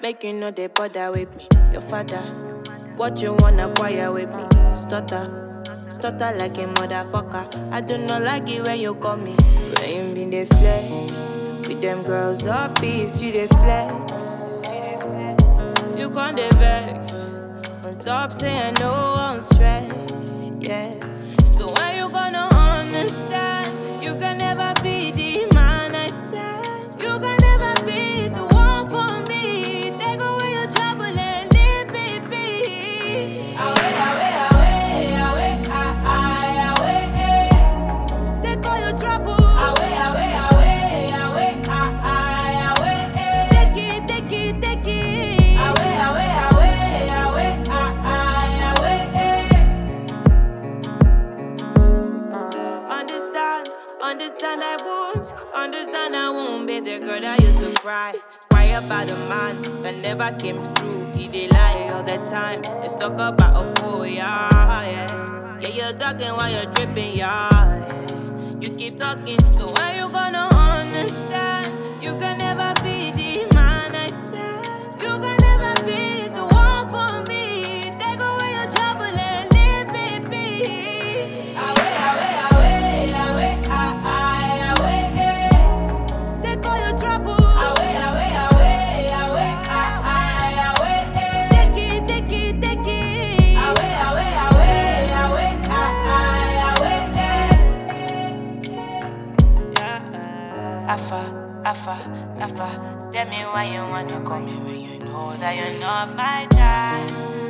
make you know they bother with me. Your father, what you wanna acquire with me? Stutter like a motherfucker. I do not like it when you call me. When you been the flex, with them girls up peace, you the flex. You can't the vex. On top saying no one stress, yeah. So when you gonna understand? You can never be the man I stand. You can never be the one for me. Take away your trouble and leave me be. Away, away, away, away, away, eh. Take all your trouble. Away, away, away, away, away, eh. Take it, take it, take it. Away, away, away, away, away, eh. Understand I won't be the girl that used to cry about a man that never came through. He did lie all the time. Let's talk about a fool, yeah. Yeah, you're talking while you're dripping, yeah. You keep talking, so when you gonna understand? You can never be the man I stand. You can never be the one for me. Take away your trouble and leave me be. Away, away, away, away, away, eh. Take all your trouble. Away, away, away, away, away, eh. Take it, take it, take it. Away, away, away, away, away, eh. Afa, tell me why you wanna call me when you know that you're not my type.